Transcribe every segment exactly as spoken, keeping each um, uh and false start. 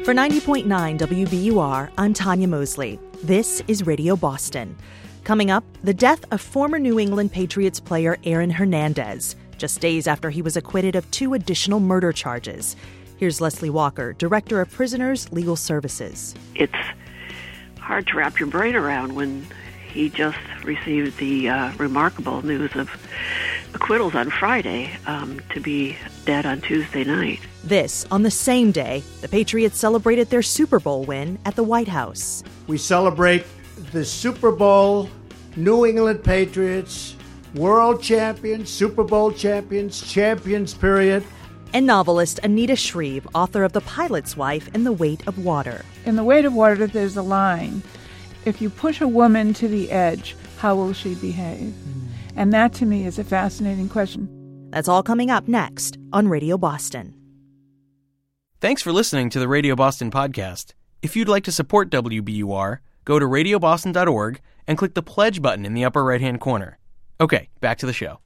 For ninety point nine W B U R, I'm Tanya Mosley. This is Radio Boston. Coming up, the death of former New England Patriots player Aaron Hernandez, just days after he was acquitted of two additional murder charges. Here's Leslie Walker, Director of Prisoners Legal Services. It's hard to wrap your brain around when he just received the uh, remarkable news of acquittals on Friday, um, to be dead on Tuesday night. This, on the same day, the Patriots celebrated their Super Bowl win at the White House. We celebrate the Super Bowl, New England Patriots, world champions, Super Bowl champions, champions, period. And novelist Anita Shreve, author of The Pilot's Wife and The Weight of Water. In The Weight of Water, there's a line. If you push a woman to the edge, how will she behave? Mm. And that, to me, is a fascinating question. That's all coming up next on Radio Boston. Thanks for listening to the Radio Boston podcast. If you'd like to support W B U R, go to radio boston dot org and click the pledge button in the upper right-hand corner. Okay, back to the show.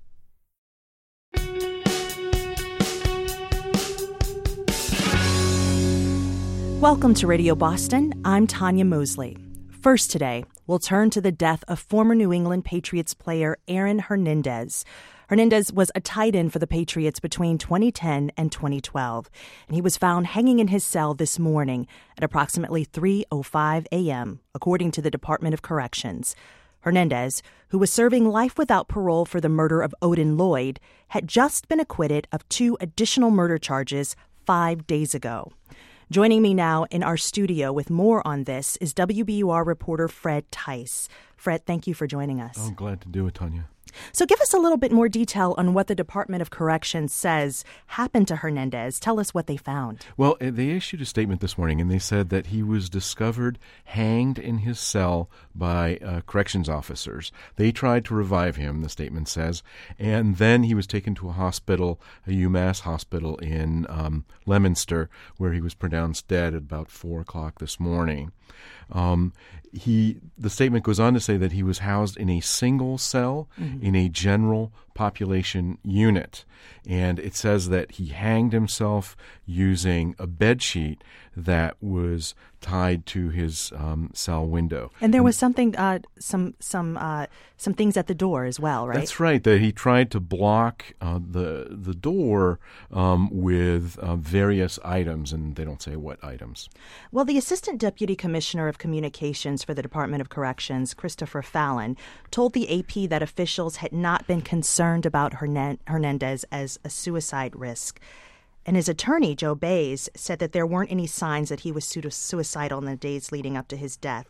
Welcome to Radio Boston. I'm Tanya Mosley. First today, we'll turn to the death of former New England Patriots player Aaron Hernandez. Hernandez was a tight end for the Patriots between twenty ten and twenty twelve, and he was found hanging in his cell this morning at approximately three oh five a.m., according to the Department of Corrections. Hernandez, who was serving life without parole for the murder of Odin Lloyd, had just been acquitted of two additional murder charges five days ago. Joining me now in our studio with more on this is W B U R reporter Fred Tice. Fred, thank you for joining us. I'm glad to do it, Tanya. So give us a little bit more detail on what the Department of Corrections says happened to Hernandez. Tell us what they found. Well, they issued a statement this morning, and they said that he was discovered hanged in his cell by uh, corrections officers. They tried to revive him, the statement says, and then he was taken to a hospital, a UMass hospital in um, Leominster, where he was pronounced dead at about four o'clock this morning. Um, he, the statement goes on to say that he was housed in a single cell mm-hmm. in a general population unit. And it says that he hanged himself using a bedsheet that was tied to his um, cell window. And there was something, uh, some some uh, some things at the door as well, right? That's right. That he tried to block uh, the the door um, with uh, various items, and they don't say what items. Well, the Assistant Deputy Commissioner of Communications for the Department of Corrections, Christopher Fallon, told the A P that officials had not been concerned about Hern- Hernandez as a suicide risk. And his attorney, Joe Bays, said that there weren't any signs that he was suicidal in the days leading up to his death.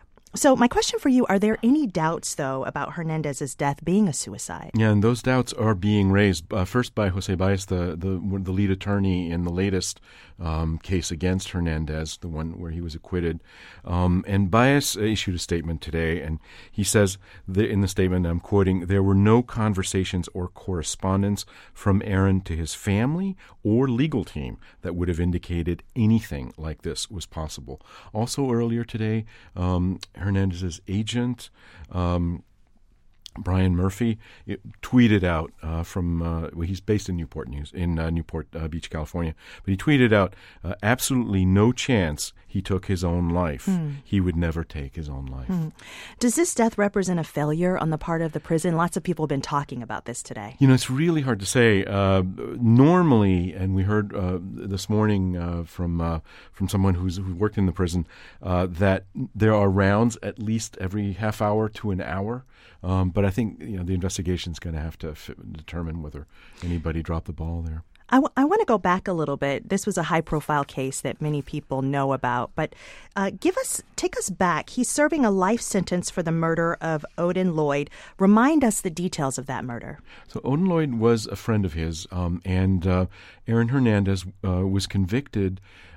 So my question for you, are there any doubts, though, about Hernandez's death being a suicide? Yeah, and those doubts are being raised uh, first by Jose Baez, the, the the lead attorney in the latest um, case against Hernandez, the one where he was acquitted. Um, and Baez issued a statement today, and he says the, in the statement, I'm quoting, there were no conversations or correspondence from Aaron to his family or legal team that would have indicated anything like this was possible. Also earlier today, um, Hernandez's agent, um, Brian Murphy, it, tweeted out uh, from, uh, well, he's based in Newport News, in uh, Newport uh, Beach, California, but he tweeted out, uh, absolutely no chance he took his own life. Hmm. He would never take his own life. Hmm. Does this death represent a failure on the part of the prison? Lots of people have been talking about this today. You know, it's really hard to say. Uh, normally, and we heard uh, this morning uh, from uh, from someone who's who worked in the prison, uh, that there are rounds at least every half hour to an hour. Um, but I think you know the investigation's going to have to f- determine whether anybody dropped the ball there. I, w- I want to go back a little bit. This was a high-profile case that many people know about, but uh, give us, take us back. He's serving a life sentence for the murder of Odin Lloyd. Remind us the details of that murder. So Odin Lloyd was a friend of his, um, and uh, Aaron Hernandez uh, was convicted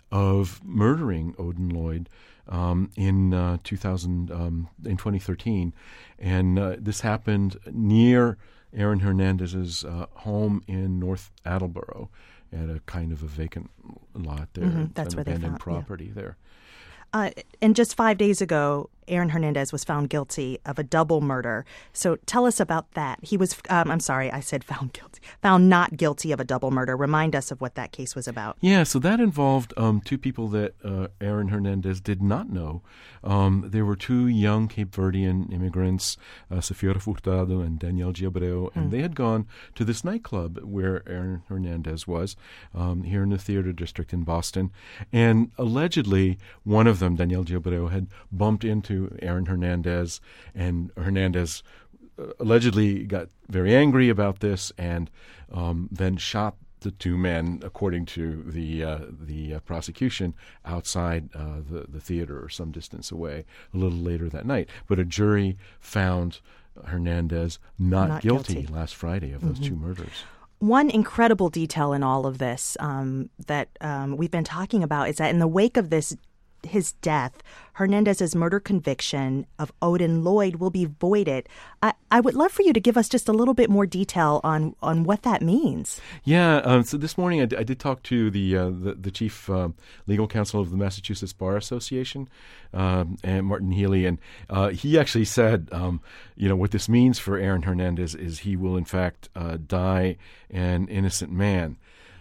of murdering Odin Lloyd um, in uh, two thousand, um, in twenty thirteen, and uh, this happened near Aaron Hernandez's uh, home in North Attleboro at a kind of a vacant lot there. Mm-hmm, that's an where they abandoned found property yeah. there. Uh, and just five days ago, Aaron Hernandez was found guilty of a double murder. So tell us about that. He was, um, I'm sorry, I said found guilty, found not guilty of a double murder. Remind us of what that case was about. Yeah, so that involved um, two people that uh, Aaron Hernandez did not know. Um, there were two young Cape Verdean immigrants, uh, Safira Furtado and Daniel Giabreu, and mm. they had gone to this nightclub where Aaron Hernandez was, um, here in the Theater District in Boston. And allegedly, one of them, Daniel Giabreu, had bumped into Aaron Hernandez, and Hernandez uh, allegedly got very angry about this and um, then shot the two men, according to the uh, the uh, prosecution, outside uh, the, the theater or some distance away a little later that night. But a jury found Hernandez not, not guilty, guilty last Friday of those mm-hmm. two murders. One incredible detail in all of this um, that um, we've been talking about is that in the wake of this, his death, Hernandez's murder conviction of Odin Lloyd will be voided. I, I would love for you to give us just a little bit more detail on, on what that means. Yeah, um, so this morning I, d- I did talk to the uh, the, the chief um, legal counsel of the Massachusetts Bar Association, um, and Martin Healy, and uh, he actually said, um, you know, what this means for Aaron Hernandez is he will in fact uh, die an innocent man.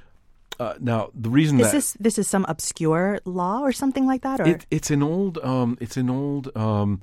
Uh, now, the reason is that this this is some obscure law or something like that, or it, it's an old um, it's an old um,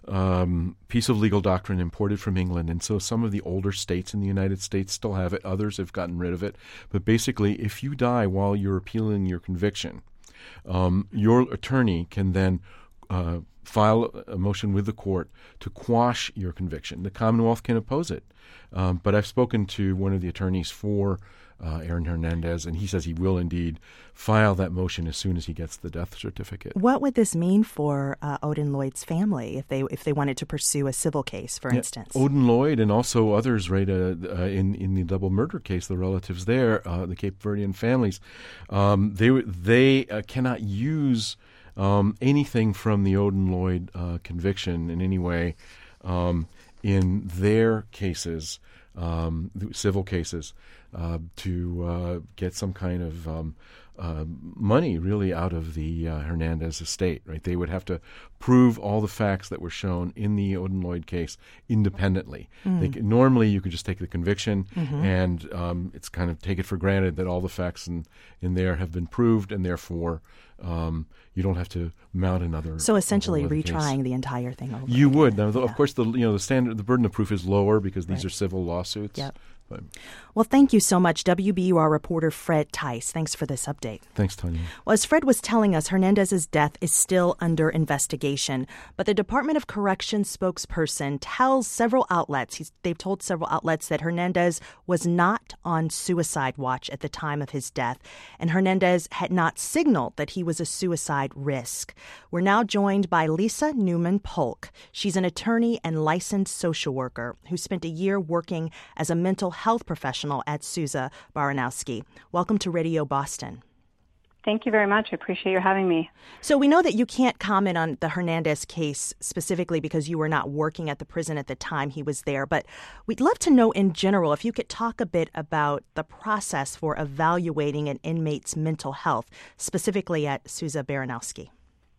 um, piece of legal doctrine imported from England, and so some of the older states in the United States still have it. Others have gotten rid of it. But basically, if you die while you're appealing your conviction, um, your attorney can then uh, file a motion with the court to quash your conviction. The Commonwealth can oppose it, um, but I've spoken to one of the attorneys for Uh, Aaron Hernandez, and he says he will indeed file that motion as soon as he gets the death certificate. What would this mean for uh, Odin Lloyd's family if they if they wanted to pursue a civil case, for yeah, instance? Odin Lloyd and also others, right, uh, uh, in in the double murder case, the relatives there, uh, the Cape Verdean families, um, they they uh, cannot use um, anything from the Odin Lloyd uh, conviction in any way um, in their cases, um, civil cases. Uh, to uh, get some kind of um, uh, money really out of the uh, Hernandez estate, right? They would have to prove all the facts that were shown in the Odin Lloyd case independently. Mm. They could, normally, you could just take the conviction mm-hmm. and um, it's kind of take it for granted that all the facts in, in there have been proved, and therefore um, you don't have to mount another. So essentially, retrying case. the entire thing over. You again. would. Now, yeah. of course, the you know the standard, the burden of proof is lower because these right. are civil lawsuits. Yep. Well, thank you so much, W B U R reporter Fred Tice. Thanks for this update. Thanks, Tanya. Well, as Fred was telling us, Hernandez's death is still under investigation, but the Department of Corrections spokesperson tells several outlets, he's, they've told several outlets that Hernandez was not on suicide watch at the time of his death, and Hernandez had not signaled that he was a suicide risk. We're now joined by Lisa Newman Polk. She's an attorney and licensed social worker who spent a year working as a mental health professional at Souza Baranowski. Welcome to Radio Boston. Thank you very much. I appreciate you having me. So we know that you can't comment on the Hernandez case specifically because you were not working at the prison at the time he was there, but we'd love to know in general if you could talk a bit about the process for evaluating an inmate's mental health, specifically at Souza Baranowski.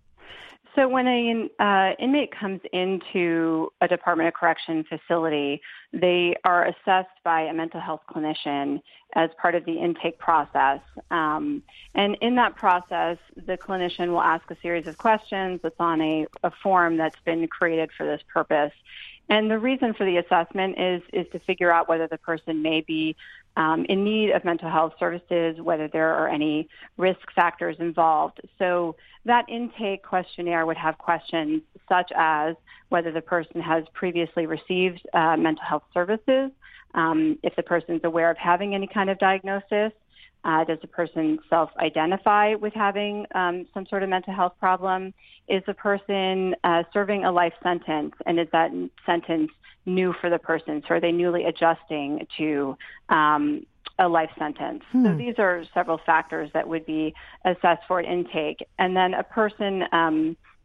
So when an uh, inmate comes into a Department of Correction facility, they are assessed by a mental health clinician as part of the intake process. Um, and in that process, the clinician will ask a series of questions that's on a, a form that's been created for this purpose. And the reason for the assessment is is to figure out whether the person may be um, in need of mental health services, whether there are any risk factors involved. So that intake questionnaire would have questions such as whether the person has previously received uh, mental health services, um, if the person is aware of having any kind of diagnosis. Uh, does the person self-identify with having um, some sort of mental health problem? Is the person uh, serving a life sentence, and is that sentence new for the person? So are they newly adjusting to um, a life sentence? Hmm. So these are several factors that would be assessed for an intake. And then a person um,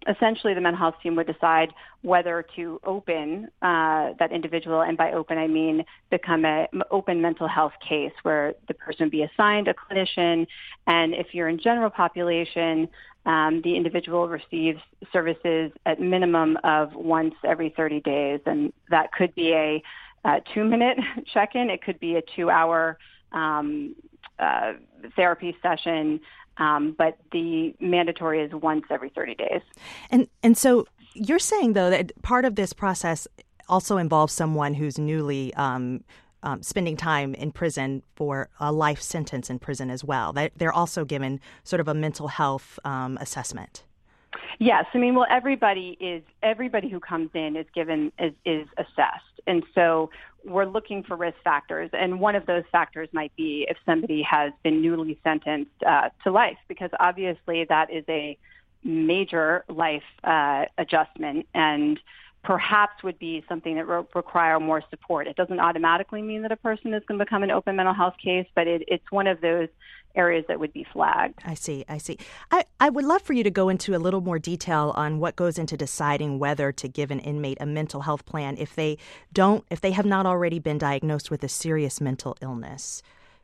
essentially the mental health team would decide whether to open uh, that individual, and by open I mean become an open mental health case where the person would be assigned a clinician, and if you're in general population, um, the individual receives services at minimum of once every thirty days, and that could be a, a two-minute check-in, it could be a two-hour um, uh, therapy session. Um, but the mandatory is once every thirty days. And and so you're saying, though, that part of this process also involves someone who's newly um, um, spending time in prison for a life sentence in prison as well. That they're also given sort of a mental health um, assessment. Yes, I mean, well, everybody is everybody who comes in is given is, is assessed, and so we're looking for risk factors, and one of those factors might be if somebody has been newly sentenced uh, to life, because obviously that is a major life uh, adjustment, and perhaps would be something that re- require more support. It doesn't automatically mean that a person is going to become an open mental health case, but it, it's one of those areas that would be flagged. I see, I see. I, I would love for you to go into a little more detail on what goes into deciding whether to give an inmate a mental health plan if they don't, if they have not already been diagnosed with a serious mental illness.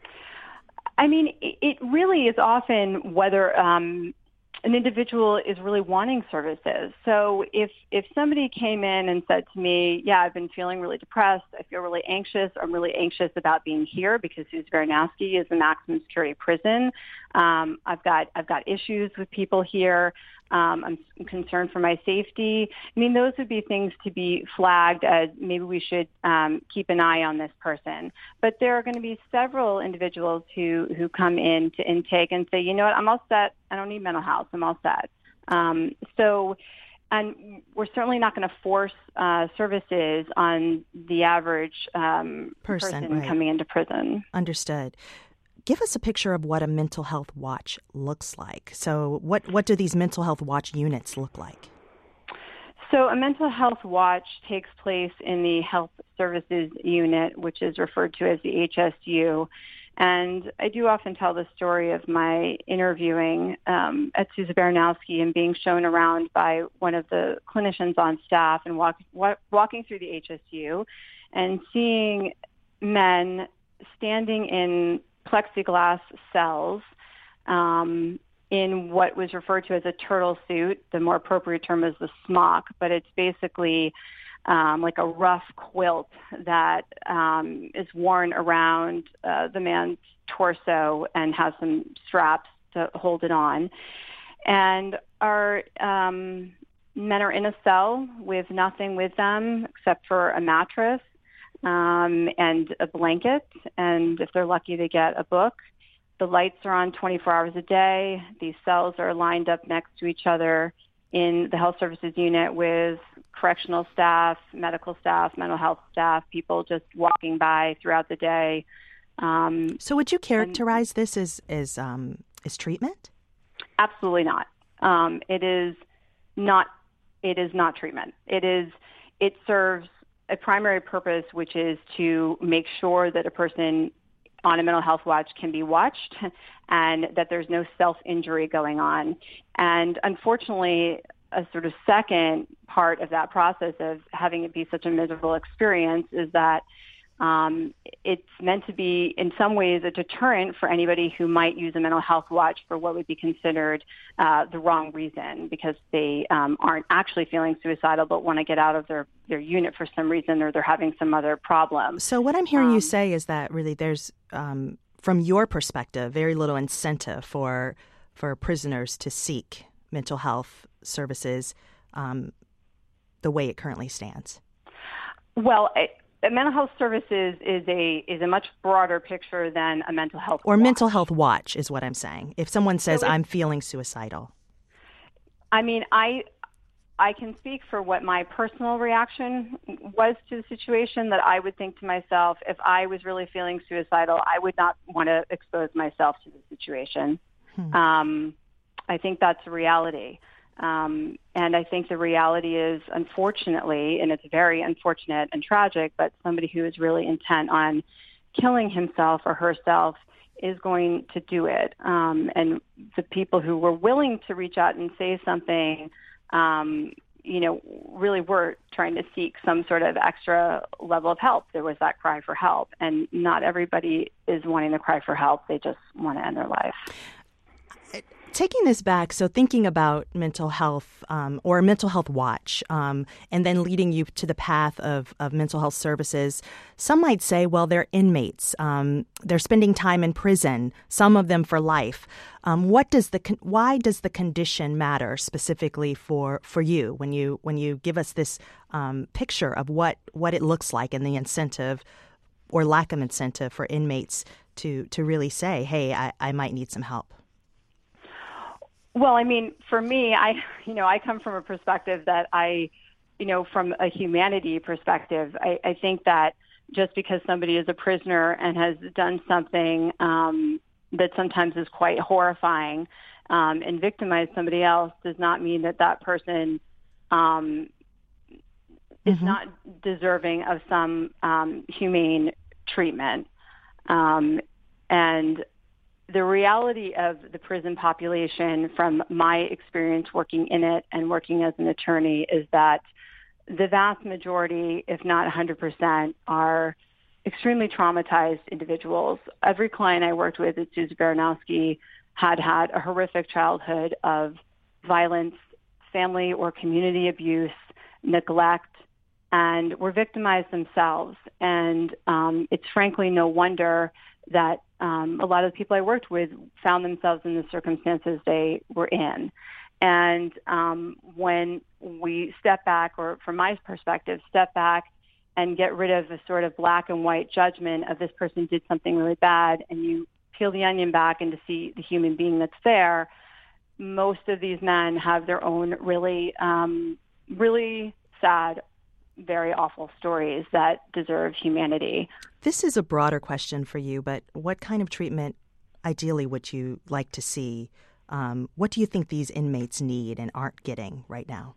I mean, it, it really is often whether um, an individual is really wanting services. So if if somebody came in and said to me, yeah, I've been feeling really depressed, I feel really anxious, I'm really anxious about being here because Suzeranovsky is a maximum security prison. Um, I've got I've got issues with people here. Um, I'm concerned for my safety. I mean, those would be things to be flagged as maybe we should um, keep an eye on this person. But there are going to be several individuals who, who come in to intake and say, you know what, I'm all set. I don't need mental health. I'm all set. Um, so, and we're certainly not going to force uh, services on the average um, person, person right. coming into prison. Understood. Give us a picture of what a mental health watch looks like. So what, what do these mental health watch units look like? So a mental health watch takes place in the health services unit, which is referred to as the H S U. And I do often tell the story of my interviewing um, at Susan Baranowski and being shown around by one of the clinicians on staff and walk, walk, walking through the H S U and seeing men standing in plexiglass cells um, in what was referred to as a turtle suit. The more appropriate term is the smock, but it's basically um, like a rough quilt that um, is worn around uh, the man's torso and has some straps to hold it on. And our um, men are in a cell with nothing with them except for a mattress Um, and a blanket, and if they're lucky, they get a book. The lights are on twenty-four hours a day. These cells are lined up next to each other in the health services unit with correctional staff, medical staff, mental health staff, people just walking by throughout the day. Um, so would you characterize and, this as, as, um, as treatment? Absolutely not. Um, it is not, it is not treatment. It is, it serves a primary purpose, which is to make sure that a person on a mental health watch can be watched and that there's no self-injury going on. And unfortunately, a sort of second part of that process of having it be such a miserable experience is that um, it's meant to be, in some ways, a deterrent for anybody who might use a mental health watch for what would be considered uh, the wrong reason, because they um, aren't actually feeling suicidal but want to get out of their, their unit for some reason, or they're having some other problem. So what I'm hearing um, you say is that really there's, um, from your perspective, very little incentive for for prisoners to seek mental health services um, the way it currently stands. Well, I, mental health services is a is a much broader picture than a mental health or watch. mental health watch is what I'm saying. If someone says, so I'm feeling suicidal. I mean, I I can speak for what my personal reaction was to the situation, that I would think to myself, if I was really feeling suicidal, I would not want to expose myself to the situation. Hmm. Um, I think that's a reality. Um, and I think the reality is, unfortunately, and it's very unfortunate and tragic, but somebody who is really intent on killing himself or herself is going to do it. Um, and the people who were willing to reach out and say something um, you know, really were trying to seek some sort of extra level of help. There was that cry for help, and not everybody is wanting to cry for help. They just want to end their life. Taking this back, so thinking about mental health um, or a mental health watch, um, and then leading you to the path of, of mental health services, some might say, well, they're inmates. Um, they're spending time in prison, some of them for life. Um, what does the con- why does the condition matter specifically for, for you when you when you give us this um, picture of what, what it looks like and the incentive or lack of incentive for inmates to to really say, hey, I, I might need some help? Well, I mean, for me, I, you know, I come from a perspective that I, you know, from a humanity perspective, I, I think that just because somebody is a prisoner and has done something um, that sometimes is quite horrifying um, and victimized somebody else does not mean that that person um, is mm-hmm. not deserving of some um, humane treatment. Um, and the reality of the prison population, from my experience working in it and working as an attorney, is that the vast majority, if not one hundred percent, are extremely traumatized individuals. Every client I worked with at Souza Baranowski had had a horrific childhood of violence, family or community abuse, neglect, and were victimized themselves. And um, it's frankly no wonder that um, a lot of the people I worked with found themselves in the circumstances they were in. And um, when we step back, or from my perspective, step back and get rid of a sort of black and white judgment of this person did something really bad, and you peel the onion back and to see the human being that's there, most of these men have their own really, um, really sad, very awful stories that deserve humanity. This is a broader question for you, but what kind of treatment ideally would you like to see? Um, what do you think these inmates need and aren't getting right now?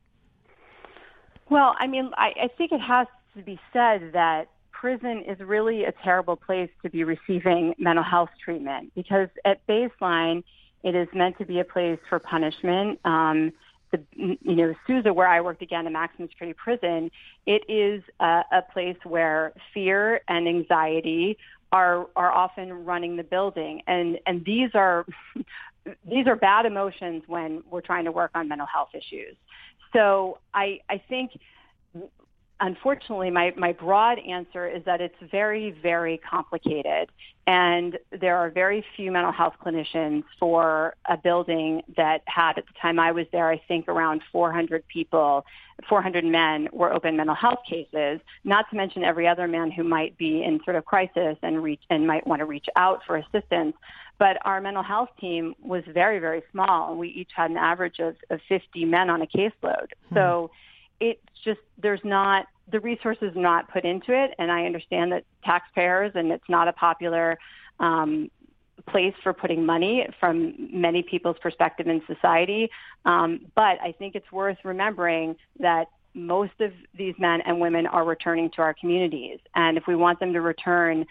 Well, I mean, I, I think it has to be said that prison is really a terrible place to be receiving mental health treatment, because at baseline, it is meant to be a place for punishment. Um, The, you know, Souza, where I worked again, a maximum security prison, it is a, a place where fear and anxiety are are often running the building, and and these are these are bad emotions when we're trying to work on mental health issues. So I I think, unfortunately, my, my broad answer is that it's very, very complicated. And there are very few mental health clinicians for a building that had, at the time I was there, I think around four hundred people, four hundred men were open mental health cases, not to mention every other man who might be in sort of crisis and reach and might want to reach out for assistance. But our mental health team was very, very small, and we each had an average of, of fifty men on a caseload. Hmm. So it's just, there's not, the resources not put into it. And I understand that taxpayers, and it's not a popular um, place for putting money from many people's perspective in society. Um, but I think it's worth remembering that most of these men and women are returning to our communities. And if we want them to return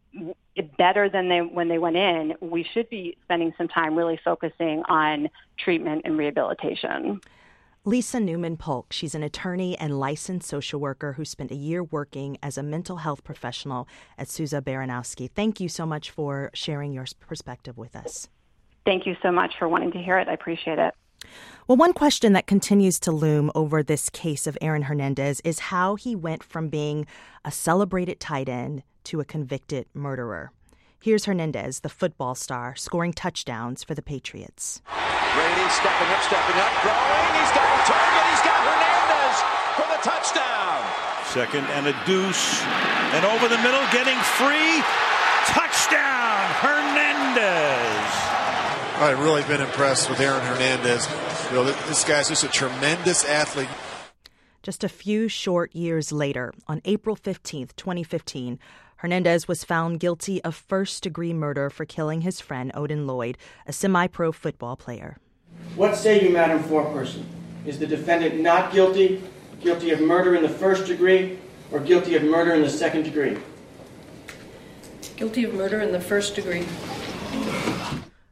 better than they when they went in, we should be spending some time really focusing on treatment and rehabilitation. Lisa Newman Polk, she's an attorney and licensed social worker who spent a year working as a mental health professional at Souza Baranowski. Thank you so much for sharing your perspective with us. Thank you so much for wanting to hear it. I appreciate it. Well, one question that continues to loom over this case of Aaron Hernandez is how he went from being a celebrated tight end to a convicted murderer. Here's Hernandez, the football star, scoring touchdowns for the Patriots. Brady stepping up, stepping up, throwing. He's got the target. He's got Hernandez for the touchdown. Second and a deuce. And over the middle, getting free. Touchdown, Hernandez. I've really been impressed with Aaron Hernandez. You know, this guy's just a tremendous athlete. Just a few short years later, on April fifteenth, twenty fifteen, Hernandez was found guilty of first-degree murder for killing his friend Odin Lloyd, a semi-pro football player. What say you, Madam Foreperson? Is the defendant not guilty, guilty of murder in the first degree, or guilty of murder in the second degree? Guilty of murder in the first degree.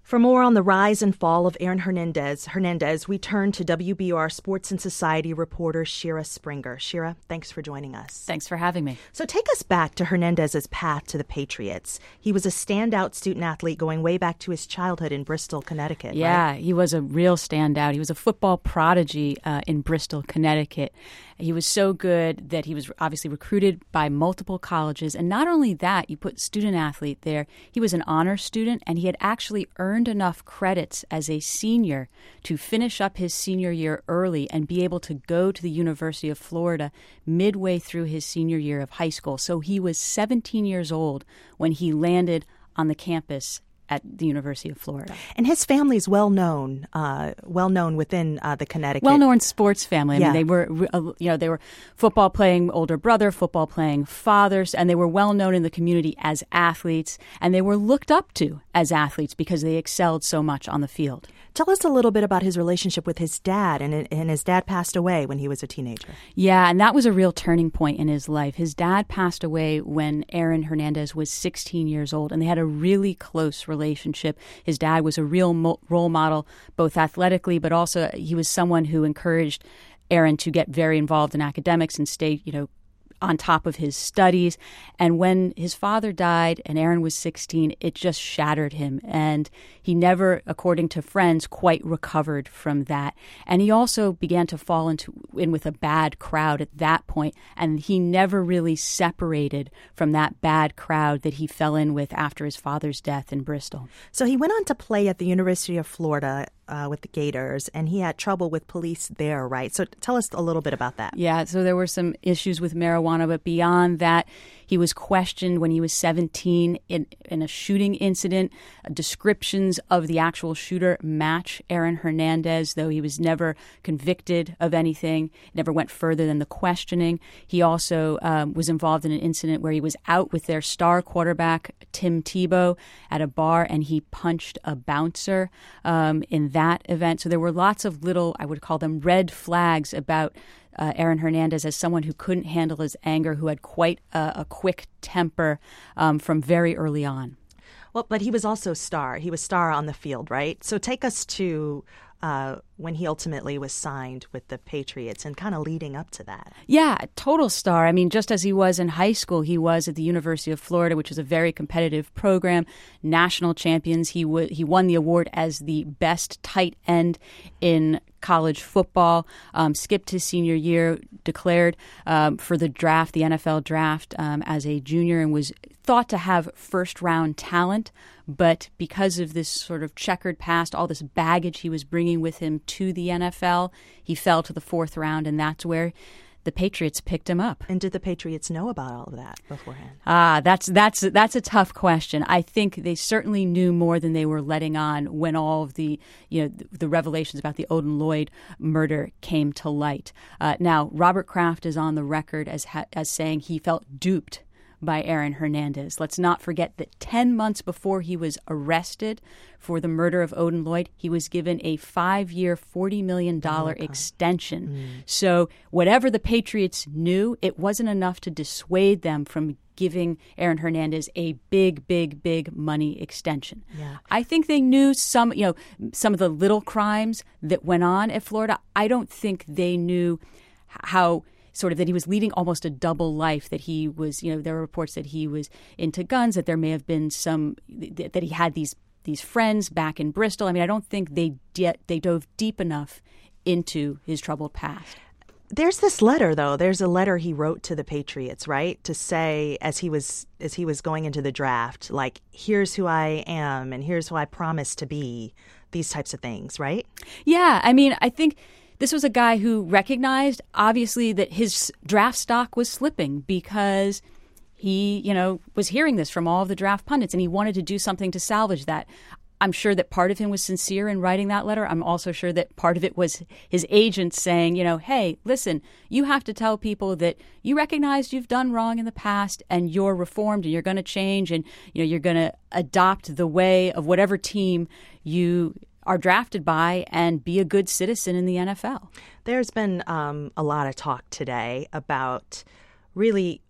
For more on the rise and fall of Aaron Hernandez, Hernandez, we turn to W B U R Sports and Society reporter Shira Springer. Shira, thanks for joining us. Thanks for having me. So take us back to Hernandez's path to the Patriots. He was a standout student athlete going way back to his childhood in Bristol, Connecticut. Yeah, right? He was a real standout. He was a football prodigy uh, in Bristol, Connecticut. He was so good that he was obviously recruited by multiple colleges. And not only that, you put student athlete there. He was an honor student, and he had actually earned enough credits as a senior to finish up his senior year early and be able to go to the University of Florida midway through his senior year of high school. So he was seventeen years old when he landed on the campus at the University of Florida. And his family's well known, uh, well known within uh, the Connecticut. Well known sports family. I yeah. mean, they were, uh, you know, they were football playing older brother, football playing fathers, and they were well known in the community as athletes, and they were looked up to as athletes because they excelled so much on the field. Tell us a little bit about his relationship with his dad, and, and his dad passed away when he was a teenager. Yeah, and that was a real turning point in his life. His dad passed away when Aaron Hernandez was sixteen years old, and they had a really close relationship. His dad was a real mo- role model, both athletically, but also he was someone who encouraged Aaron to get very involved in academics and stay, you know, on top of his studies. And when his father died and Aaron was sixteen, it just shattered him. And he never, according to friends, quite recovered from that. And he also began to fall into in with a bad crowd at that point. And he never really separated from that bad crowd that he fell in with after his father's death in Bristol. So he went on to play at the University of Florida Uh, with the Gators, and he had trouble with police there, right? So tell us a little bit about that. Yeah, so there were some issues with marijuana, but beyond that, he was questioned when he was seventeen in, in a shooting incident. Descriptions of the actual shooter match Aaron Hernandez, though he was never convicted of anything, never went further than the questioning. He also um, was involved in an incident where he was out with their star quarterback, Tim Tebow, at a bar, and he punched a bouncer um, in that event. So there were lots of little, I would call them red flags about uh, Aaron Hernandez as someone who couldn't handle his anger, who had quite a, a quick temper um, from very early on. Well, but he was also star. He was star on the field, right? So take us to uh, when he ultimately was signed with the Patriots and kind of leading up to that. Yeah, total star. I mean, just as he was in high school, he was at the University of Florida, which is a very competitive program, national champions. He w- he won the award as the best tight end in college football, um, skipped his senior year, declared um, for the draft, the N F L draft, um, as a junior, and was thought to have first-round talent. But because of this sort of checkered past, all this baggage he was bringing with him to the N F L, he fell to the fourth round, and that's where the Patriots picked him up. And did the Patriots know about all of that beforehand? Ah, that's that's that's a tough question. I think they certainly knew more than they were letting on when all of the you know the, the revelations about the Odin Lloyd murder came to light. Uh, now, Robert Kraft is on the record as ha- as saying he felt duped by Aaron Hernandez. Let's not forget that ten months before he was arrested for the murder of Odin Lloyd, he was given a five-year, forty million dollars oh, extension. Mm. So whatever the Patriots knew, it wasn't enough to dissuade them from giving Aaron Hernandez a big, big, big money extension. Yeah. I think they knew some, you know, some of the little crimes that went on at Florida. I don't think they knew how sort of that he was leading almost a double life, that he was, you know, there were reports that he was into guns, that there may have been some, that he had these these friends back in Bristol. I mean, I don't think they de- they dove deep enough into his troubled past. There's this letter, though. There's a letter he wrote to the Patriots, right? To say, as he was as he was going into the draft, like, here's who I am and here's who I promise to be, these types of things, right? Yeah, I mean, I think this was a guy who recognized, obviously, that his draft stock was slipping because he, you know, was hearing this from all of the draft pundits, and he wanted to do something to salvage that. I'm sure that part of him was sincere in writing that letter. I'm also sure that part of it was his agent saying, you know, hey, listen, you have to tell people that you recognize you've done wrong in the past and you're reformed and you're going to change and, you know, you're going to adopt the way of whatever team you are drafted by and be a good citizen in the N F L. There's been um, a lot of talk today about really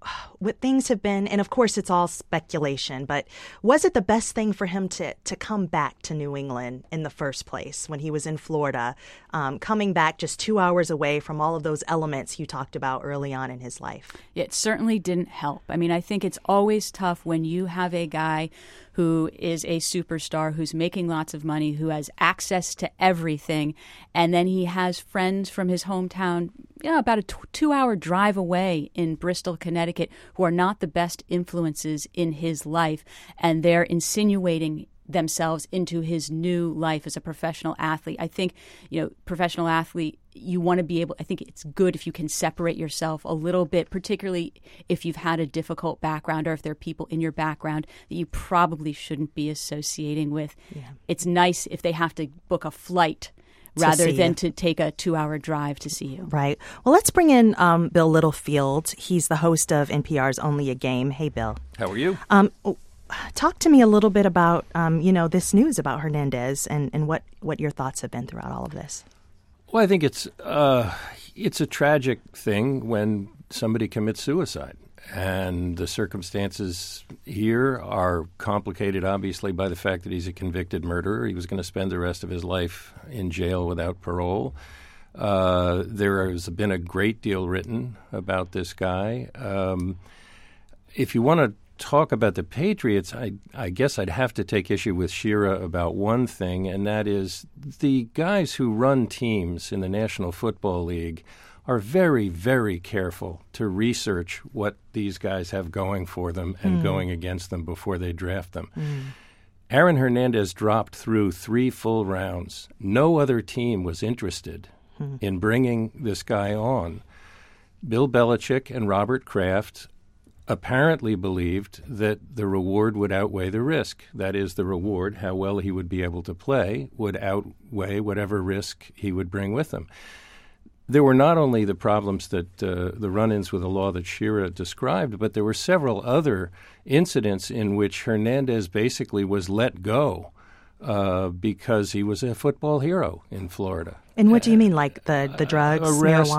what things have been, and of course it's all speculation, but was it the best thing for him to, to come back to New England in the first place when he was in Florida, um, coming back just two hours away from all of those elements you talked about early on in his life? It certainly didn't help. I mean, I think it's always tough when you have a guy who is a superstar, who's making lots of money, who has access to everything, and then he has friends from his hometown, you know, about a t- two-hour drive away in Bristol, Connecticut, who are not the best influences in his life, and they're insinuating themselves into his new life as a professional athlete. I think, you know, professional athlete, you want to be able, I think it's good if you can separate yourself a little bit, particularly if you've had a difficult background or if there are people in your background that you probably shouldn't be associating with. Yeah. It's nice if they have to book a flight rather than you. to take a two-hour drive to see you. Right. Well, let's bring in um, Bill Littlefield. He's the host of N P R's Only a Game. Hey, Bill. How are you? Um, talk to me a little bit about, um, you know, this news about Hernandez and, and what, what your thoughts have been throughout all of this. Well, I think it's uh, it's a tragic thing when somebody commits suicide. And the circumstances here are complicated, obviously, by the fact that he's a convicted murderer. He was going to spend the rest of his life in jail without parole. Uh, there has been a great deal written about this guy. Um, if you want to talk about the Patriots, I, I guess I'd have to take issue with Shira about one thing, and that is the guys who run teams in the National Football League are very, very careful to research what these guys have going for them and mm. going against them before they draft them. Mm. Aaron Hernandez dropped through three full rounds. No other team was interested mm. in bringing this guy on. Bill Belichick and Robert Kraft apparently believed that the reward would outweigh the risk. That is, the reward, how well he would be able to play, would outweigh whatever risk he would bring with him. There were not only the problems that uh, the run-ins with the law that Shira described, but there were several other incidents in which Hernandez basically was let go uh, because he was a football hero in Florida. And what do you mean, like the, the drugs, uh, arrests,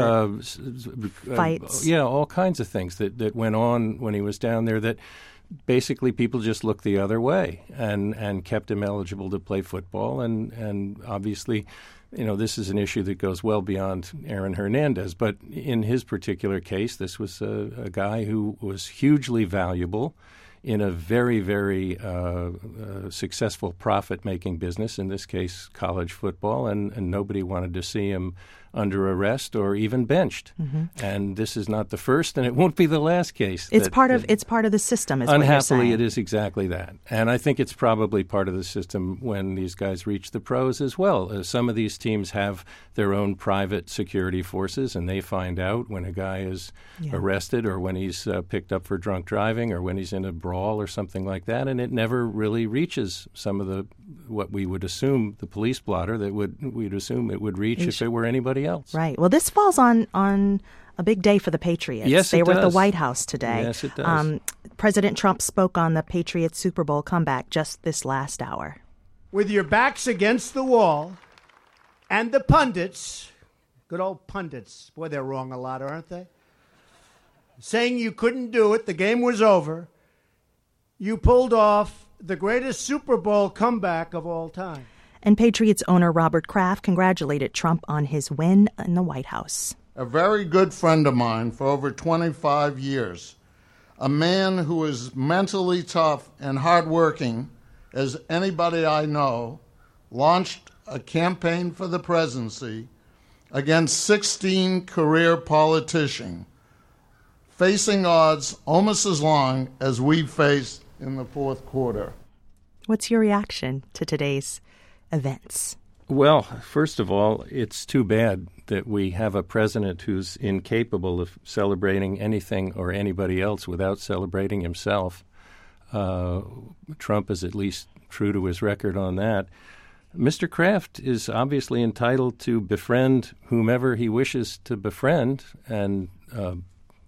marijuana, uh, fights? Uh, yeah, all kinds of things that, that went on when he was down there that basically people just looked the other way and, and kept him eligible to play football. And, and obviously, you know, this is an issue that goes well beyond Aaron Hernandez. But in his particular case, this was a, a guy who was hugely valuable in a very, very uh, uh, successful profit-making business, in this case college football, and, and nobody wanted to see him under arrest or even benched. Mm-hmm. And this is not the first, and it won't be the last case. It's that, part of that, it's part of the system, is unhappily, what you're saying. it is exactly that. And I think it's probably part of the system when these guys reach the pros as well. Uh, some of these teams have their own private security forces, and they find out when a guy is yeah. arrested or when he's uh, picked up for drunk driving or when he's in a brawl or something like that, and it never really reaches some of the what we would assume the police blotter that would we'd assume it would reach if it were anybody else. Right. Well, this falls on on a big day for the Patriots. Yes, they it were does. at the White House today. Yes, it does. Um, President Trump spoke on the Patriots Super Bowl comeback just this last hour. With your backs against the wall, and the pundits, good old pundits, boy, they're wrong a lot, aren't they? Saying you couldn't do it, the game was over. You pulled off the greatest Super Bowl comeback of all time. And Patriots owner Robert Kraft congratulated Trump on his win in the White House. A very good friend of mine for over twenty-five years, a man who is mentally tough and hardworking as anybody I know, launched a campaign for the presidency against sixteen career politicians, facing odds almost as long as we faced in the fourth quarter. What's your reaction to today's events? Well, first of all, it's too bad that we have a president who's incapable of celebrating anything or anybody else without celebrating himself. Uh, Trump is at least true to his record on that. Mister Kraft is obviously entitled to befriend whomever he wishes to befriend, and uh,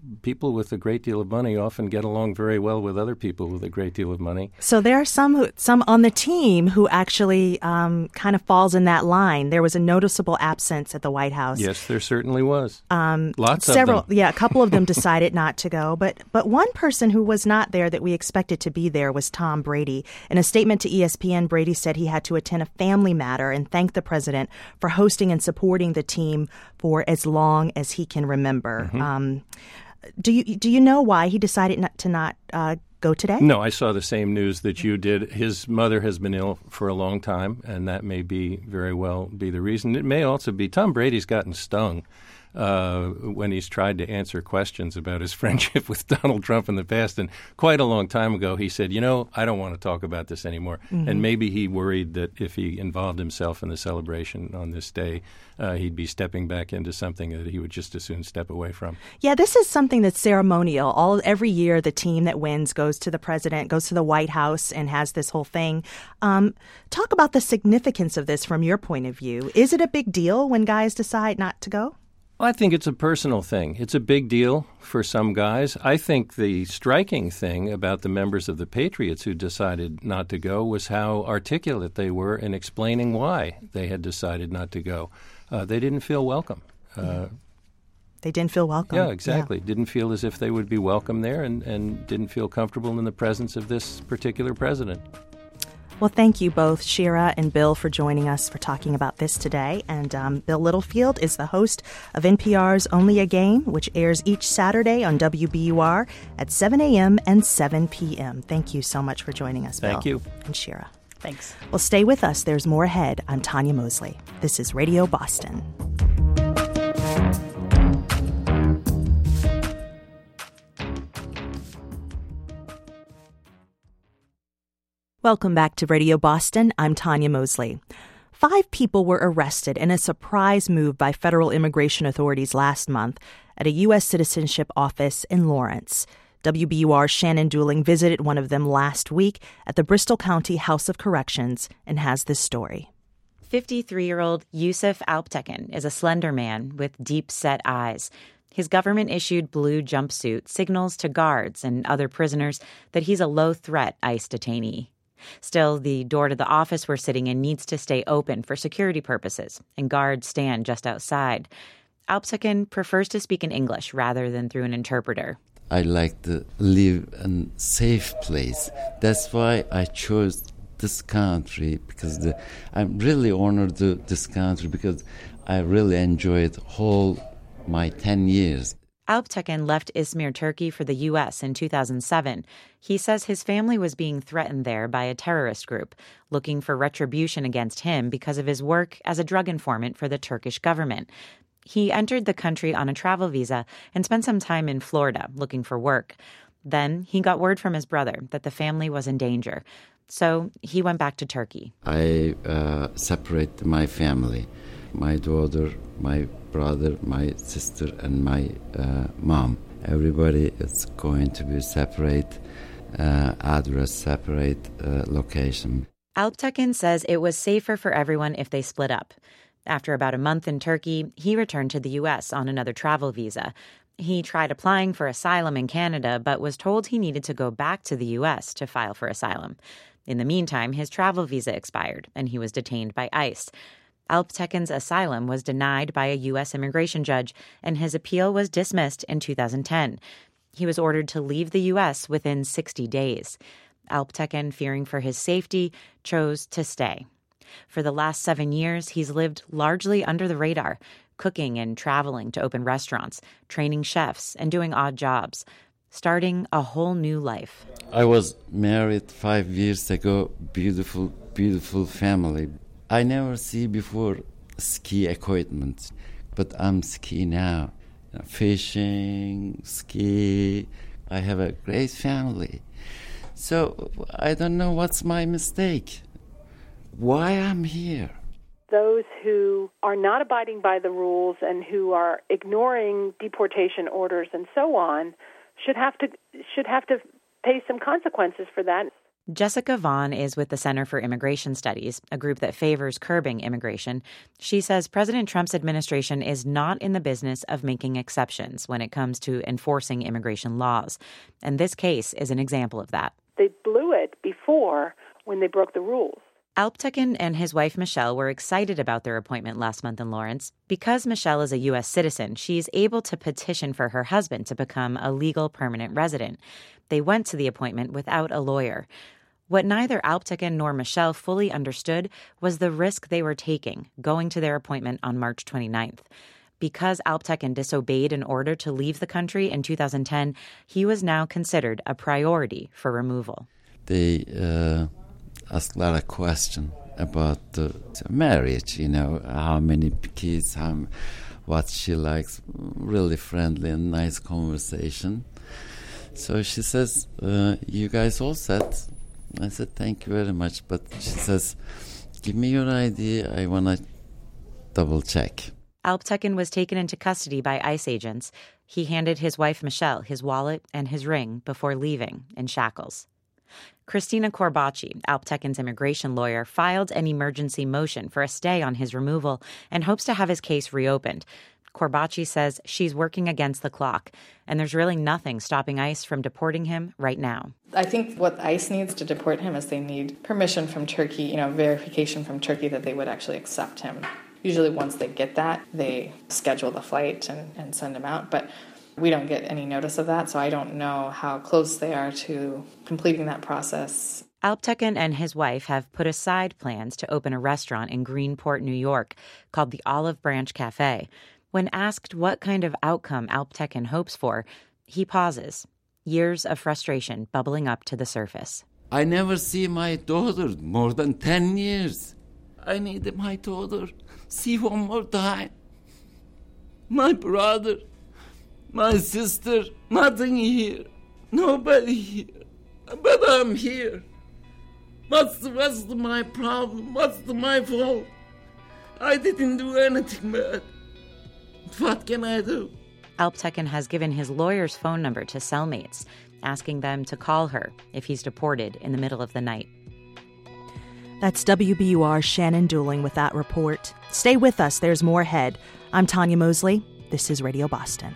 people with a great deal of money often get along very well with other people with a great deal of money. So there are some who, some on the team who actually um, kind of falls in that line. There was a noticeable absence at the White House. Yes, there certainly was. Um, Lots several, of them. Yeah, a couple of them decided not to go. But but one person who was not there that we expected to be there was Tom Brady. In a statement to E S P N, Brady said he had to attend a family matter and thank the president for hosting and supporting the team for as long as he can remember. Mm-hmm. Um, do you do you know why he decided not to not uh, go today? No, I saw the same news that you did. His mother has been ill for a long time, and that may be very well be the reason. It may also be Tom Brady's gotten stung uh, when he's tried to answer questions about his friendship with Donald Trump in the past. And quite a long time ago, he said, you know, I don't want to talk about this anymore. Mm-hmm. And maybe he worried that if he involved himself in the celebration on this day, uh, he'd be stepping back into something that he would just as soon step away from. Yeah, this is something that's ceremonial. All every year, the team that wins goes to the president, goes to the White House, and has this whole thing. Um, talk about the significance of this from your point of view. Is it a big deal when guys decide not to go? I think it's a personal thing. It's a big deal for some guys. I think the striking thing about the members of the Patriots who decided not to go was how articulate they were in explaining why they had decided not to go. Uh, they didn't feel welcome. Uh, they didn't feel welcome. Yeah, exactly. Yeah. Didn't feel as if they would be welcome there and, and didn't feel comfortable in the presence of this particular president. Well, thank you both, Shira and Bill, for joining us for talking about this today. And um, Bill Littlefield is the host of N P R's Only a Game, which airs each Saturday on W B U R at seven a.m. and seven p.m. Thank you so much for joining us, Bill. Thank you. And Shira. Thanks. Well, stay with us. There's more ahead. I'm Tanya Mosley. This is Radio Boston. Welcome back to Radio Boston. I'm Tanya Mosley. Five people were arrested in a surprise move by federal immigration authorities last month at a U S citizenship office in Lawrence. W B U R's Shannon Dooling visited one of them last week at the Bristol County House of Corrections and has this story. fifty-three-year-old Yusuf Alptekin is a slender man with deep-set eyes. His government-issued blue jumpsuit signals to guards and other prisoners that he's a low-threat ICE detainee. Still, the door to the office we're sitting in needs to stay open for security purposes, and guards stand just outside. Alptekin prefers to speak in English rather than through an interpreter. I like to live in a safe place. That's why I chose this country, because the, I'm really honored to this country because I really enjoyed whole my ten years. Alptekin left Izmir, Turkey for the U S in two thousand seven. He says his family was being threatened there by a terrorist group looking for retribution against him because of his work as a drug informant for the Turkish government. He entered the country on a travel visa and spent some time in Florida looking for work. Then he got word from his brother that the family was in danger. So he went back to Turkey. I uh, separate my family, my daughter, my brother, my sister, and my uh, mom. Everybody is going to be separate, uh, address, separate uh, location. Alptekin says it was safer for everyone if they split up. After about a month in Turkey, he returned to the U S on another travel visa. He tried applying for asylum in Canada, but was told he needed to go back to the U S to file for asylum. In the meantime, his travel visa expired, and he was detained by ICE. Alptekin's asylum was denied by a U S immigration judge, and his appeal was dismissed in two thousand ten. He was ordered to leave the U S within sixty days. Alptekin, fearing for his safety, chose to stay. For the last seven years, he's lived largely under the radar, cooking and traveling to open restaurants, training chefs, and doing odd jobs, starting a whole new life. I was married five years ago, beautiful, beautiful family. I never see before ski equipment, but I'm ski now. Fishing, ski. I have a great family. So I don't know what's my mistake. Why I'm here. Those who are not abiding by the rules and who are ignoring deportation orders and so on should have to should have to pay some consequences for that. Jessica Vaughn is with the Center for Immigration Studies, a group that favors curbing immigration. She says President Trump's administration is not in the business of making exceptions when it comes to enforcing immigration laws. And this case is an example of that. They blew it before when they broke the rules. Alptekin and his wife Michelle were excited about their appointment last month in Lawrence. Because Michelle is a U S citizen, she's able to petition for her husband to become a legal permanent resident. They went to the appointment without a lawyer. What neither Alptekin nor Michelle fully understood was the risk they were taking going to their appointment on March twenty-ninth. Because Alptekin disobeyed an order to leave the country in two thousand ten, he was now considered a priority for removal. They uh, asked a lot of questions about the marriage, you know, how many kids, how, what she likes, really friendly and nice conversation. So she says, uh, you guys all set? I said, thank you very much. But she says, give me your I D. I want to double check. Alptekin was taken into custody by ICE agents. He handed his wife, Michelle, his wallet and his ring before leaving in shackles. Christina Corbacci, Alptekin's immigration lawyer, filed an emergency motion for a stay on his removal and hopes to have his case reopened. Corbacci says she's working against the clock, and there's really nothing stopping ICE from deporting him right now. I think what ICE needs to deport him is they need permission from Turkey, you know, verification from Turkey that they would actually accept him. Usually once they get that, they schedule the flight and, and send him out, but we don't get any notice of that, so I don't know how close they are to completing that process. Alptekin and his wife have put aside plans to open a restaurant in Greenport, New York, called the Olive Branch Cafe. When asked what kind of outcome Alptekin hopes for, he pauses, years of frustration bubbling up to the surface. I never see my daughter more than ten years. I need my daughter see one more time. My brother, my sister, nothing here. Nobody here. But I'm here. What's, the, what's the, my problem? What's the, my fault? I didn't do anything bad. What can I do? Alptekin has given his lawyer's phone number to cellmates, asking them to call her if he's deported in the middle of the night. That's W B U R's Shannon Dooling with that report. Stay with us. There's more ahead. I'm Tanya Mosley. This is Radio Boston.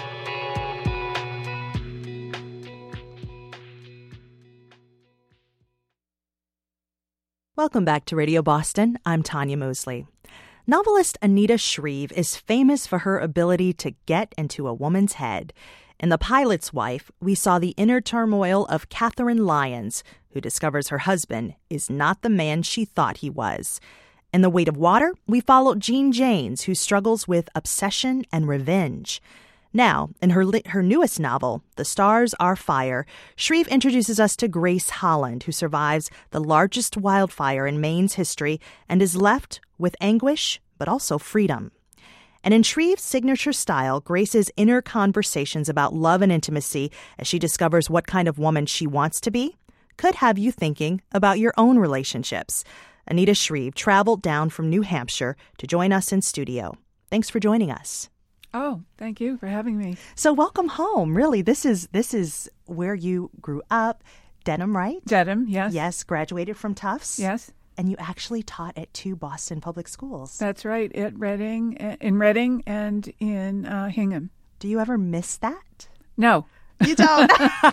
Welcome back to Radio Boston. I'm Tanya Mosley. Novelist Anita Shreve is famous for her ability to get into a woman's head. In The Pilot's Wife, we saw the inner turmoil of Catherine Lyons, who discovers her husband is not the man she thought he was. In The Weight of Water, we followed Jean Janes, who struggles with obsession and revenge. Now, in her li- her newest novel, The Stars Are Fire, Shreve introduces us to Grace Holland, who survives the largest wildfire in Maine's history and is left with anguish, but also freedom. And in Shreve's signature style, Grace's inner conversations about love and intimacy as she discovers what kind of woman she wants to be could have you thinking about your own relationships. Anita Shreve traveled down from New Hampshire to join us in studio. Thanks for joining us. Oh, thank you for having me. So welcome home. Really, this is this is where you grew up. Dedham, right? Dedham, yes. Yes, graduated from Tufts. Yes. And you actually taught at two Boston public schools. That's right, at Reading, in Reading and in uh, Hingham. Do you ever miss that? No. You don't?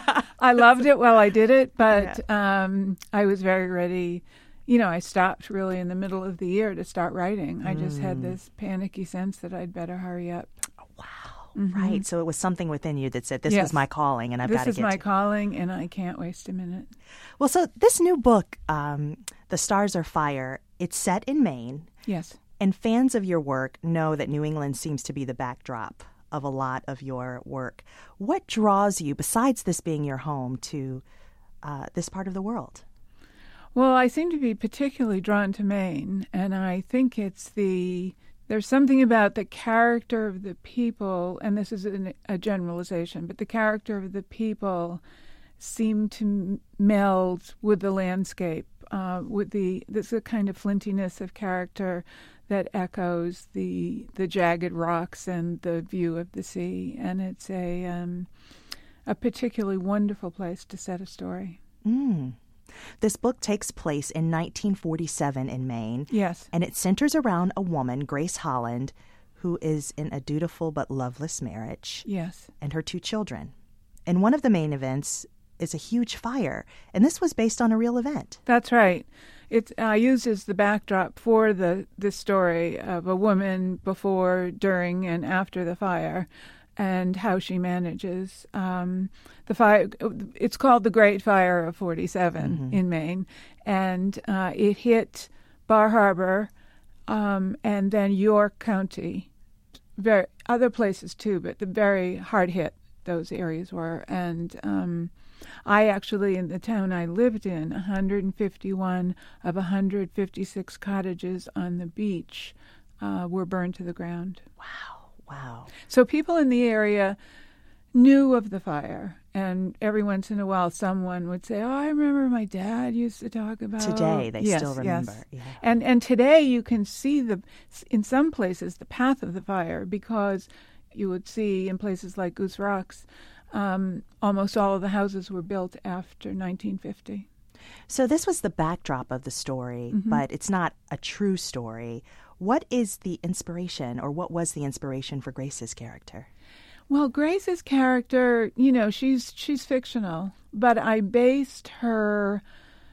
I loved it while I did it, but yeah. um, I was very ready. You know, I stopped really in the middle of the year to start writing. Mm. I just had this panicky sense that I'd better hurry up. Wow. Mm-hmm. Right. So it was something within you that said, this yes. was my calling and I've got to get This is my to calling and I can't waste a minute. Well, so this new book, um, The Stars Are Fire, it's set in Maine. Yes. And fans of your work know that New England seems to be the backdrop of a lot of your work. What draws you, besides this being your home, to uh, this part of the world? Well, I seem to be particularly drawn to Maine, and I think it's the... There's something about the character of the people, and this is an, a generalization, but the character of the people seem to meld with the landscape, uh, with the there's a kind of flintiness of character that echoes the the jagged rocks and the view of the sea, and it's a um, a particularly wonderful place to set a story. Mm. This book takes place in nineteen forty-seven in Maine. Yes. And it centers around a woman, Grace Holland, who is in a dutiful but loveless marriage. Yes. And her two children. And one of the main events is a huge fire. And this was based on a real event. That's right. It uh, uses the backdrop for the, the story of a woman before, during, and after the fire, and how she manages um, the fire. It's called the Great Fire of forty-seven mm-hmm. in Maine, and uh, it hit Bar Harbor um, and then York County, very other places too, but the very hard hit those areas were. And um, I actually, in the town I lived in, one hundred fifty-one of one hundred fifty-six cottages on the beach uh, were burned to the ground. Wow. Wow. So people in the area knew of the fire, and every once in a while someone would say, oh, I remember my dad used to talk about... Today, they yes, still remember. Yes. Yeah. And, and today you can see, the in some places, the path of the fire, because you would see in places like Goose Rocks, um, almost all of the houses were built after nineteen fifty. So this was the backdrop of the story, mm-hmm. but it's not a true story. What is the inspiration, or what was the inspiration for Grace's character? Well, Grace's character, you know, she's she's fictional, but I based her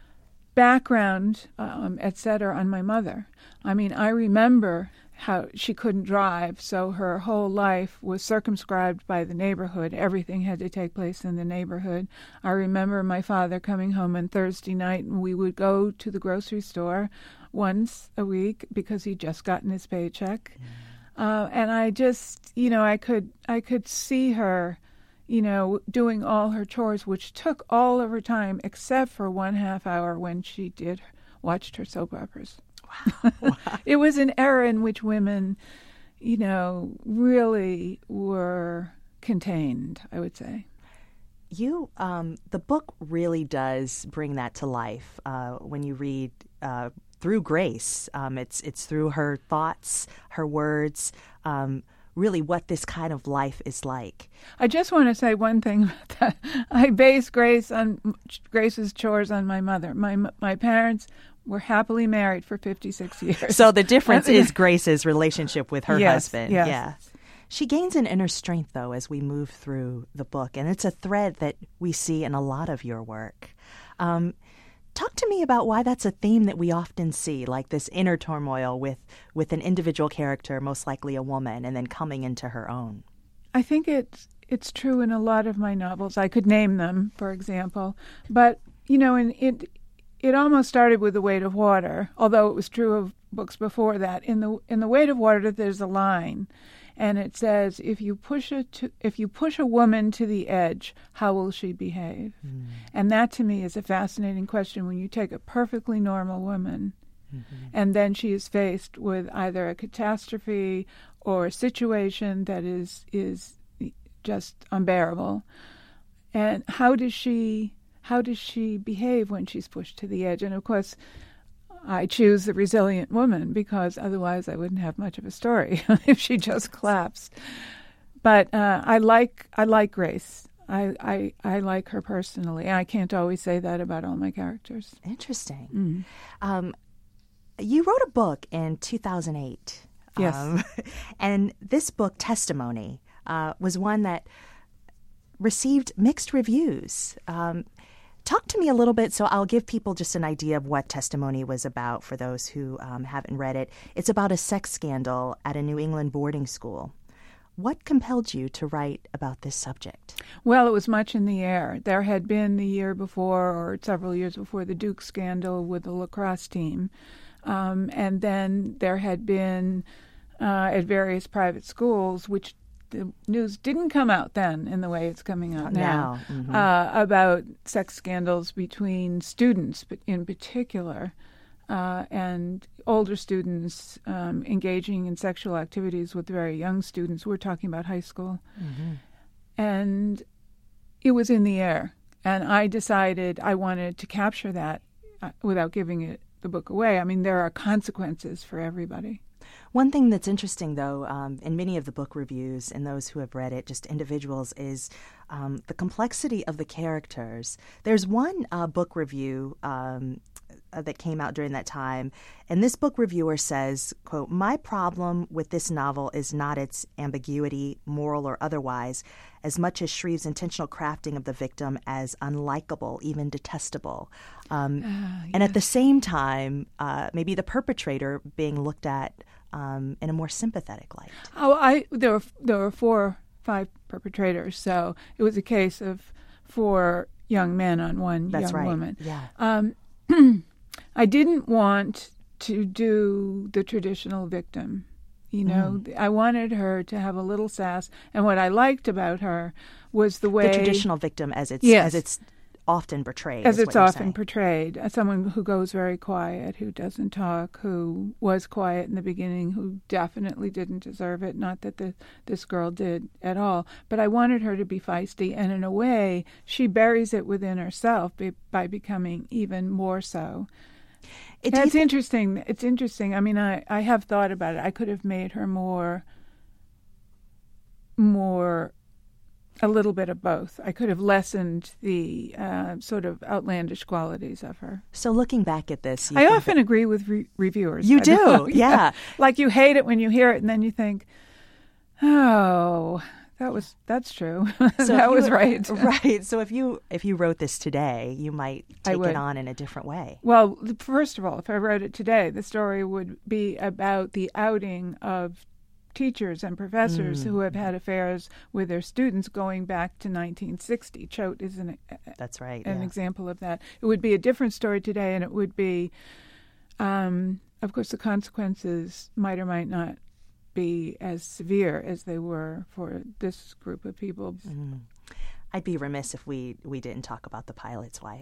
background, um, et cetera, on my mother. I mean, I remember how she couldn't drive, so her whole life was circumscribed by the neighborhood. Everything had to take place in the neighborhood. I remember my father coming home on Thursday night, and we would go to the grocery store once a week because he'd just gotten his paycheck. Mm. Uh, and I just, you know, I could I could see her, you know, doing all her chores, which took all of her time except for one half hour when she did watched her soap operas. Wow. Wow. It was an era in which women, you know, really were contained, I would say. You, um, the book really does bring that to life uh, when you read uh, through Grace. Um, it's it's through her thoughts, her words, um, really what this kind of life is like. I just want to say one thing about that. I base Grace on Grace's chores on my mother. My my parents were happily married for fifty-six years. So the difference is Grace's relationship with her yes, husband. Yes. Yeah. She gains an inner strength, though, as we move through the book, and it's a thread that we see in a lot of your work. Um, talk to me about why that's a theme that we often see, like this inner turmoil with, with an individual character, most likely a woman, and then coming into her own. I think it's, it's true in a lot of my novels. I could name them, for example. But, you know, in, it, it almost started with The Weight of Water, although it was true of books before that. In the in The Weight of Water, there's a line, and it says, if you push a to, if you push a woman to the edge, how will she behave? Mm. And that to me is a fascinating question. When you take a perfectly normal woman, mm-hmm. and then she is faced with either a catastrophe or a situation that is is just unbearable, and how does she how does she behave when she's pushed to the edge? And of course, I choose the resilient woman because otherwise I wouldn't have much of a story if she just collapsed. But uh, I like I like Grace. I, I I like her personally. I can't always say that about all my characters. Interesting. Mm. Um, you wrote a book in two thousand eight. Yes. Um, and this book, Testimony, uh, was one that received mixed reviews. Um, Talk to me a little bit, so I'll give people just an idea of what Testimony was about for those who um, haven't read it. It's about a sex scandal at a New England boarding school. What compelled you to write about this subject? Well, it was much in the air. There had been the year before, or several years before, the Duke scandal with the lacrosse team. Um, and then there had been uh, at various private schools, which the news didn't come out then in the way it's coming out now, now. Mm-hmm. uh, about sex scandals between students, but in particular, uh, and older students um, engaging in sexual activities with very young students. We're talking about high school. Mm-hmm. And it was in the air. And I decided I wanted to capture that uh, without giving it the book away. I mean, there are consequences for everybody. One thing that's interesting, though, um, in many of the book reviews and those who have read it, just individuals, is um, the complexity of the characters. There's one uh, book review um, uh, that came out during that time, and this book reviewer says, quote, "My problem with this novel is not its ambiguity, moral or otherwise, as much as Shreve's intentional crafting of the victim as unlikable, even detestable. Um, uh, yes. And at the same time, uh, maybe the perpetrator being looked at um, in a more sympathetic light." Oh, I there were there were four, five perpetrators, so it was a case of four young men on one That's young right. woman. Yeah. Um, I didn't want to do the traditional victim. You know, mm. I wanted her to have a little sass, and what I liked about her was the way the traditional victim, as it's yes. as it's often portrayed, as is it's what you're often saying. portrayed, as someone who goes very quiet, who doesn't talk, who was quiet in the beginning, who definitely didn't deserve it. Not that the, this girl did at all, but I wanted her to be feisty, and in a way, she buries it within herself by, by becoming even more so. It, That's th- interesting. It's interesting. I mean, I, I have thought about it. I could have made her more, more, a little bit of both. I could have lessened the uh, sort of outlandish qualities of her. So looking back at this, I often that... agree with re- reviewers. You do, yeah. yeah. Like you hate it when you hear it, and then you think, oh, that was that's true. So that was were, right. Right. So if you if you wrote this today, you might take it on in a different way. Well, first of all, if I wrote it today, the story would be about the outing of teachers and professors mm. who have had affairs with their students going back to nineteen sixty. Choate is an that's right an yeah. example of that. It would be a different story today, and it would be, um, of course, the consequences might or might not be as severe as they were for this group of people. Mm. I'd be remiss if we, we didn't talk about the pilot's wife.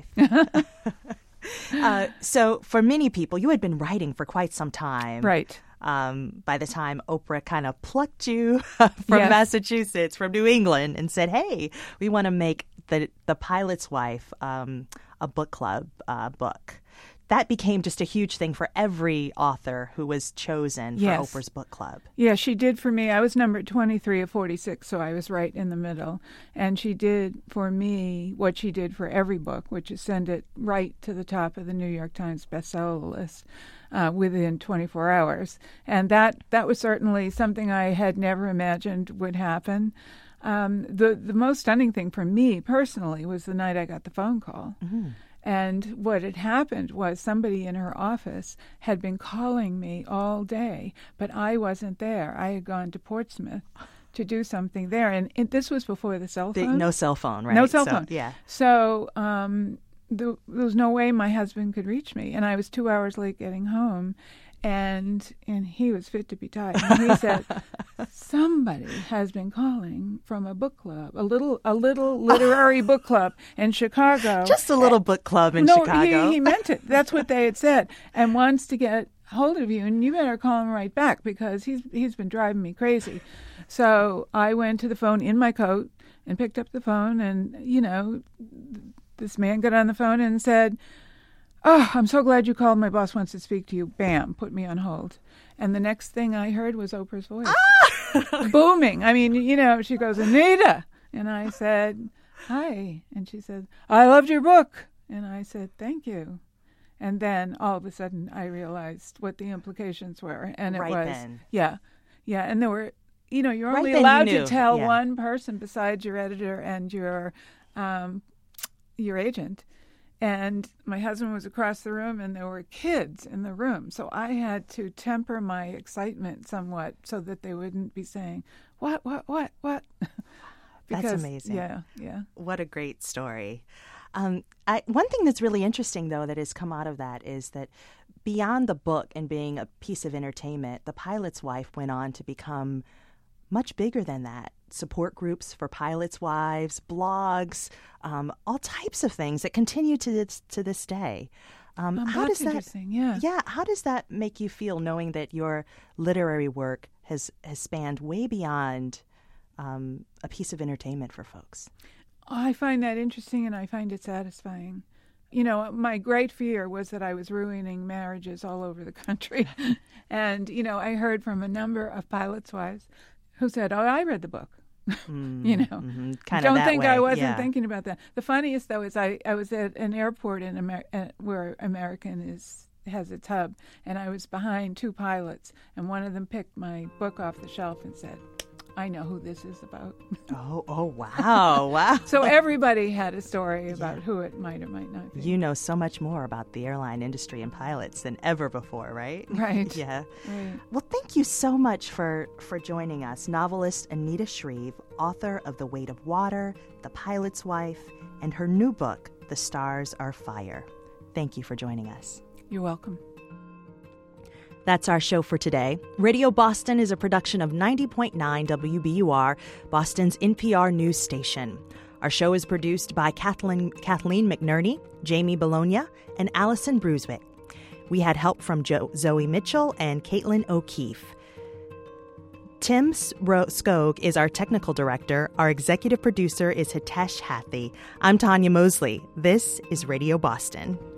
uh, so for many people, you had been writing for quite some time. Right. Um, by the time Oprah kind of plucked you from yes. Massachusetts, from New England, and said, hey, we want to make the, the pilot's wife um, a book club uh, book. That became just a huge thing for every author who was chosen for yes. Oprah's book club. Yeah, she did for me. I was number twenty-three of forty-six, so I was right in the middle. And she did for me what she did for every book, which is send it right to the top of the New York Times bestseller list uh, within twenty-four hours. And that, that was certainly something I had never imagined would happen. Um, the, the most stunning thing for me personally was the night I got the phone call. Mm-hmm. And what had happened was somebody in her office had been calling me all day, but I wasn't there. I had gone to Portsmouth to do something there. And it, this was before the cell phone. The, no cell phone, right? No cell so, phone. Yeah. So um, the, there was no way my husband could reach me. And I was two hours late getting home. And and he was fit to be tied. And he said, somebody has been calling from a book club, a little a little literary book club in Chicago. Just a little book club in no, Chicago. No, he, he meant it. That's what they had said. And wants to get hold of you, and you better call him right back because he's he's been driving me crazy. So I went to the phone in my coat and picked up the phone, and, you know, this man got on the phone and said, oh, I'm so glad you called. My boss wants to speak to you. Bam, put me on hold. And the next thing I heard was Oprah's voice. Ah! Booming. I mean, you know, she goes, Anita. And I said, hi. And she said, I loved your book. And I said, thank you. And then all of a sudden I realized what the implications were. And it right was, then. yeah. Yeah. And there were, you know, you're right only then allowed you to tell yeah. one person besides your editor and your, um, your agent. And my husband was across the room, and there were kids in the room. So I had to temper my excitement somewhat so that they wouldn't be saying, what, what, what, what? Because, that's amazing. Yeah, yeah. What a great story. Um, I, one thing that's really interesting, though, that has come out of that is that beyond the book and being a piece of entertainment, The Pilot's Wife went on to become much bigger than that. Support groups for pilots' wives, blogs, um, all types of things that continue to this, to this day. Um, um, how that's does that? Interesting, yeah. Yeah. How does that make you feel, knowing that your literary work has has spanned way beyond um, a piece of entertainment for folks? I find that interesting, and I find it satisfying. You know, my great fear was that I was ruining marriages all over the country. And, you know, I heard from a number of pilots' wives who said, oh, I read the book. Mm, you know, mm-hmm. kind don't of think way. I wasn't yeah. thinking about that. The funniest, though, is I, I was at an airport in Amer- uh, where American is has its hub, and I was behind two pilots, and one of them picked my book off the shelf and said, I know who this is about. Oh, oh, wow, wow. So everybody had a story about yeah. who it might or might not be. You know so much more about the airline industry and pilots than ever before, right? Right. yeah. Right. Well, thank you so much for, for joining us. Novelist Anita Shreve, author of The Weight of Water, The Pilot's Wife, and her new book, The Stars Are Fire. Thank you for joining us. You're welcome. That's our show for today. Radio Boston is a production of ninety point nine W B U R, Boston's N P R news station. Our show is produced by Kathleen, Kathleen McNerney, Jamie Bologna, and Allison Brunswick. We had help from jo- Zoe Mitchell and Caitlin O'Keefe. Tim Skog is our technical director. Our executive producer is Hitesh Hathi. I'm Tanya Mosley. This is Radio Boston.